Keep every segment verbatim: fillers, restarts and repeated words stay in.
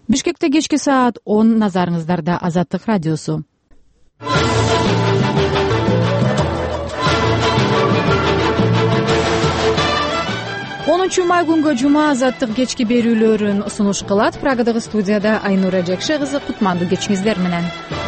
Бишкекте кечки саат он, назарыңыздарда Азаттык радиосу. онунчу май күнгө жума Азаттык кечки берүүлөрүн сунуш кылат. Прагадагы студияда Айнура Жакшы кызы, кутмандуу кечиңиздер менен.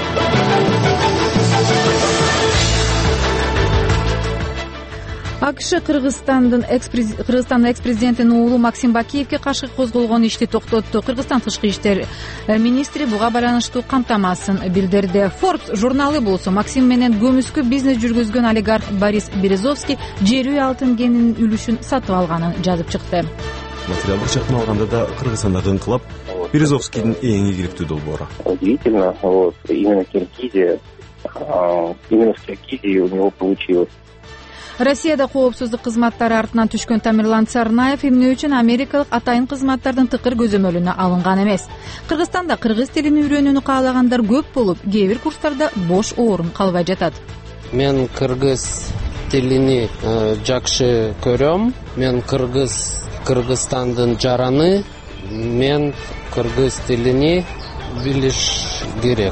АКШ Кыргызстандын Кыргызстандын экс-президентинин уулу Максим Бакиевге каршы козголгон ишти токтотту. Кыргызстан тышкы иштер министри буга байланыштуу камтамасын билдирди. Forbes журналы болсо Максим менен көмүскө бизнес жүргүзгөн олигарх Борис Березовский жер үй алтын кенинин үлүшүн сатып алганын жазып чыкты. Материалдык жактан алганда да Кыргызстандагы инкылап Березовскийдин эң ийгиликтүү долбоору. Удивительно, вот именно в Киргизии, именно в Киргизии у него получилось. Россияда коопсуздук кызматтары артынан түшкөн Тамерлан Царнаев эмне үчүн америкалык атайын кызматтардын тыкыр көзөмөлүнө алынган эмес. Кыргызстанда кыргыз тилин үйрөнүүнү каалагандар көп болуп, кээ бир курстарда бош орун калбай жатат. Мен кыргыз тилини жакшы көрөм. Мен кыргыз Кыргызстандын жараны. Мен кыргыз тилини билиш керек.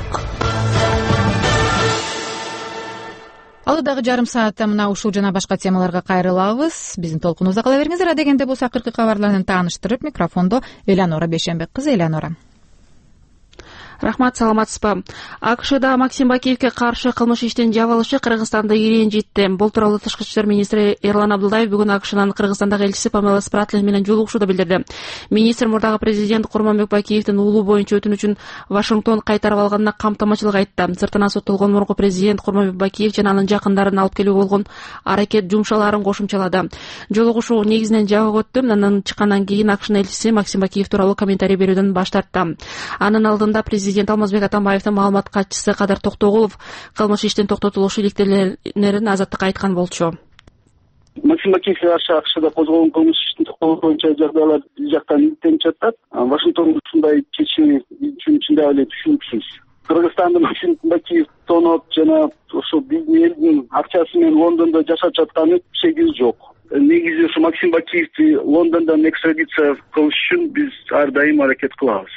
Алдагы жарым саатта мына ушул жана башка темаларга кайрылабыз. Биздин толкунубузда кала бериңиздер. Адегенде болсо акыркы кабарларын тааныштырып, микрофондо Элянора Бешенбек кызы. Элянора. Рахмат, саламатсызбы. АКШда Максим Бакиевге каршы кылмыш иштин жабылышы Кыргызстанды иренжитти. Бул тууралуу тышкы иштер министри Эрлан Абдулдаев бүгүн АКШнын Кыргызстандагы элчиси Памела Спратлин менен жолугушууда билдирди. Министр мурдагы президент Курманбек Бакиевдин уулу боюнча өтүнүчүн Вашингтон кайтарып алганына камтамачылык айтты. Сыртынан соттолгон мурунку президент Курманбек Бакиев жана анын жакындарын алып келүүгө болгон аракет жумшаларын кошумчалады. Жолугушуу негизинен жабык өттү. Андан чыккандан кийин АКШнын элчиси Максим Бакиев тууралуу комментарий берүүдөн баш тартты. Анын алдында президент Алмазбек Атамбаевдин маалымат катчысы Кадар Токтогулов кылмыш иштин токтотулушу иликтелерин азаттыкка айткан болчу. Максим Бакиевге каршы АКШда козголгон кылмыш иштин токтотулуу боюнча жагдайлар биз жактан иликтенип жатат. Вашингтон ушундай чечими үчүн чындап эле түшүнүксүз. Кыргызстанда Максим Бакиев тонот жана ошо биздин элдин акчасы менен Лондондо жашап жатканы сегиз жок. Негизи ушу Максим Бакиевди Лондондон экстрадиция кылыш үчүн биз ар дайым аракет кылабыз.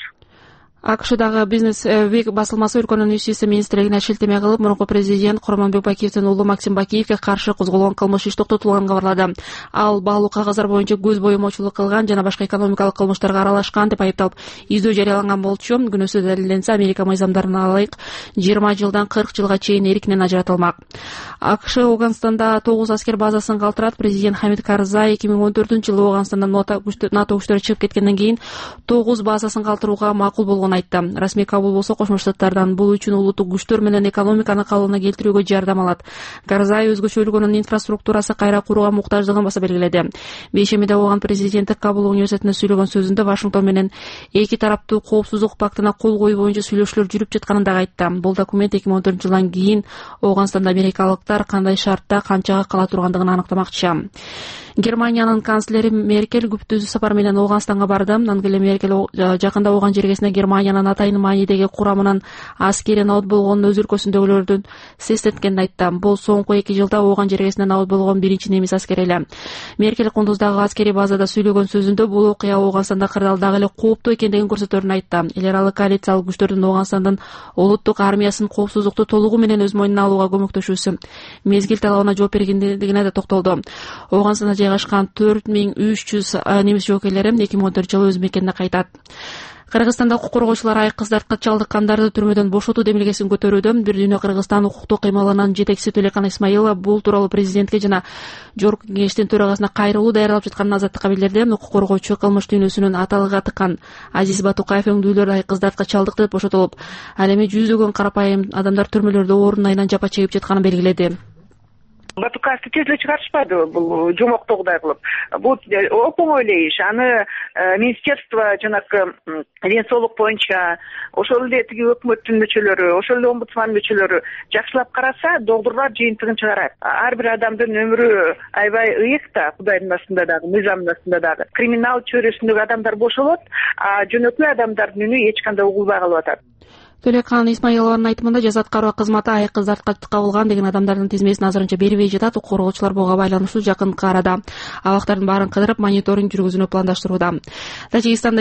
АКШдагы Бизнес Week басылмасы өлкөнүн юстиция министрлигине шилтеме кылып, мурунку президент Курманбек Бакиевдин уулу Максим Бакиевге каршы козголгон кылмыш иш токтотулганын кабарлады. Ал баалуу кагаздар боюнча көз боюмочулук кылган жана башка экономикалык кылмыштарга аралашкан деп айыпталып, издөө жарыяланган болчу. Күнөөсү далилденсе, Америка мыйзамдарына ылайык жыйырма жылдан кырк жылга чейин эркинен ажыратылмак. АКШ Ооганстанда тогуз аскер базасын калтырат. Президент Хамид Карзай эки миң он төртүнчү жылы Ооганстандан НАТО күчтөрү чыгып кеткенден кийин тогуз базасын калтырууга макул болгон айтты. Расмий Кабул болсо Кошмо Штаттардан бул үчүн улуттук күчтөр менен экономиканы калыбына келтирүүгө жардам алат. Карзай өзгөчө өлкөнүн инфраструктурасы кайра курууга муктаждыгын баса белгиледи. Бейшемиде болгон президенти Кабул университетине сүйлөгөн сөзүндө Вашингтон менен эки тараптуу коопсуздук пактына кол коюу боюнча сүйлөшүүлөр жүрүп жатканын да айтты. Бул документ эки миң он төртүнчү жылдан кийин Ооганстанда америкалыктар кандай шартта канчага кала тургандыгын аныктамакчы. Германиянын канцлери Меркель күптүү сапар менен Ооганстанга барды. Ангела Меркель жакында Ооган жергесине Германиянын атайын маанидеги курамынын аскери набыт болгонун өз өлкөсүндөгүлөрдүн сестеткенин айтты. Бул соңку эки жылда Ооган жергесине набыт болгон биринчи немис аскери эле. Меркель Кундуздагы аскери базада сүйлөгөн сөзүндө бул окуя Ооганстанда кырдаалдагы эле кооптуу экендигин көрсөтөрүн айтты. Эл аралык коалициялык күчтөрдүн Ооганстандын улуттук армиясын коопсуздукту толугу менен өз мойнуна алууга көмөктөшүүсү мезгил талабына жооп бергендигине да токтолду. Ооганстанда жайгашкан төрт миң үч жүз немис жоокерлери эки миң он төртүнчү жылы өз мекенине кайтат. Кыргызстанда укук коргоочулар айык кыздарды чалдыккандарды түрмөдөн бошотуу демилгесин көтөрүүдө. Бир дүйнө Кыргызстан укуктук кыймылынын жетекчиси Төлекан Исмаилова бул тууралуу президентке жана Жогорку кеңештин төрагасына кайрылуу даярдалып жатканын азаттыкка билдирди. Укук коргоочу кылмыш дүйнөсүнүн аталыга тыккан Азиз Батукаев өңдүүлөр айык кыздарды чалдыкты деп бошотулуп, ал эми жүздөгөн карапайым адамдар түрмөлөрдө орун айынан жапа чегип жатканын белгиледи. Батукаевди тез эле чыгарышпады бул жомоктогудай кылып. Бул оп оңой эле иш. Аны министерство жанагы ден соолук боюнча ошол эле тиги өкмөттүн мүчөлөрү, ошол эле омбудсман мүчөлөрү жакшылап караса, доктурлар жыйынтыгын чыгарат. Ар бир адамдын өмүрү аябай ыйык да, Кудайдын астында дагы, мыйзамдын астында дагы. Криминал чөйрөсүндөгү адамдар бошолот, а жөнөкөй адамдардын үнү эч кандай угулбай калып атат. Төлекан Исмаилованын айтымында жаза аткаруу кызматы айык кыздарды кабылган деген адамдардын тизмесин азырынча бербей жатат. Укук коргоочулар буга байланыштуу жакын арада абактардын баарын кыдырып мониторинг жүргүзүүнү пландаштырууда. Тажикстанда